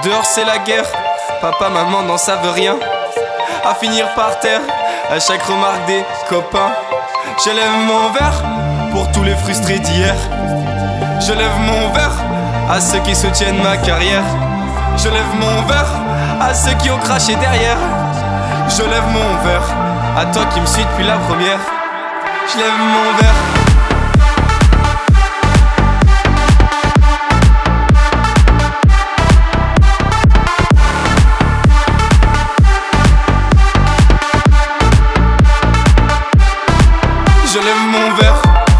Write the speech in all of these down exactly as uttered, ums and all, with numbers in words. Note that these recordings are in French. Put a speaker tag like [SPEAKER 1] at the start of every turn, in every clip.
[SPEAKER 1] Dehors c'est la guerre, papa, maman n'en savent rien. À finir par terre, à chaque remarque des copains. Je lève mon verre pour tous les frustrés d'hier. Je lève mon verre à ceux qui soutiennent ma carrière. Je lève mon verre à ceux qui ont craché derrière. Je lève mon verre à toi qui me suis depuis la première. Je lève mon verre. Je lève mon verre.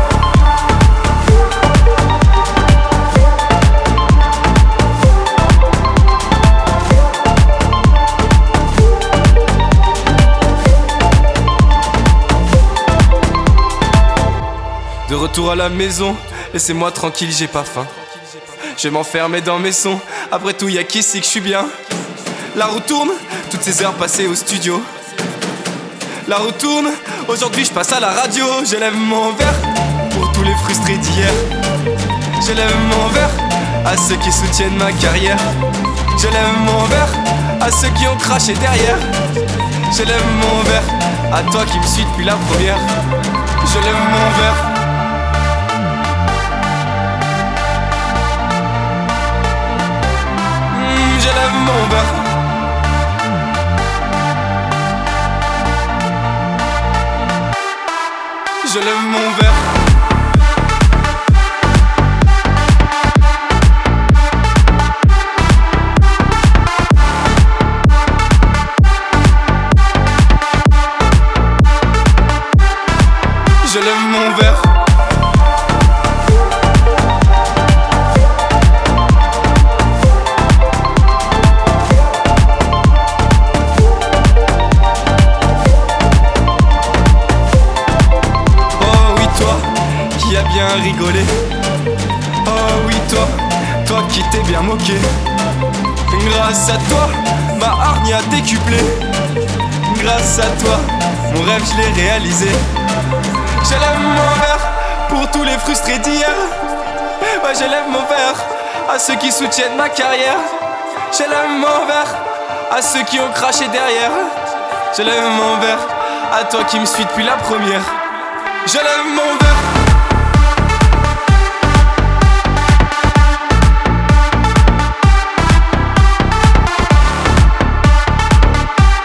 [SPEAKER 1] De retour à la maison, laissez-moi tranquille, j'ai pas faim. Je vais m'enfermer dans mes sons, après tout y'a qu'ici que je suis bien. La roue tourne, toutes ces heures passées au studio. La roue tourne, aujourd'hui je passe à la radio. Je lève mon verre pour tous les frustrés d'hier. Je lève mon verre à ceux qui soutiennent ma carrière. Je lève mon verre à ceux qui ont craché derrière. Je lève mon verre à toi qui me suis depuis la première. Je lève mon verre. Mmh, je lève mon verre. Je lève mon verre. Je lève mon verre. Qui a bien rigolé. Oh oui toi, toi qui t'es bien moqué. Grâce à toi, ma hargne a décuplé. Grâce à toi, mon rêve je l'ai réalisé. Je lève mon verre pour tous les frustrés d'hier. Ouais, je lève mon verre à ceux qui soutiennent ma carrière. Je lève mon verre à ceux qui ont craché derrière. Je lève mon verre à toi qui me suis depuis la première. Je lève mon verre.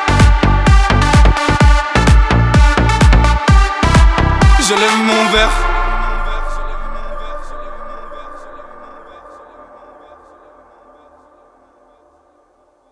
[SPEAKER 1] Je lève mon verre.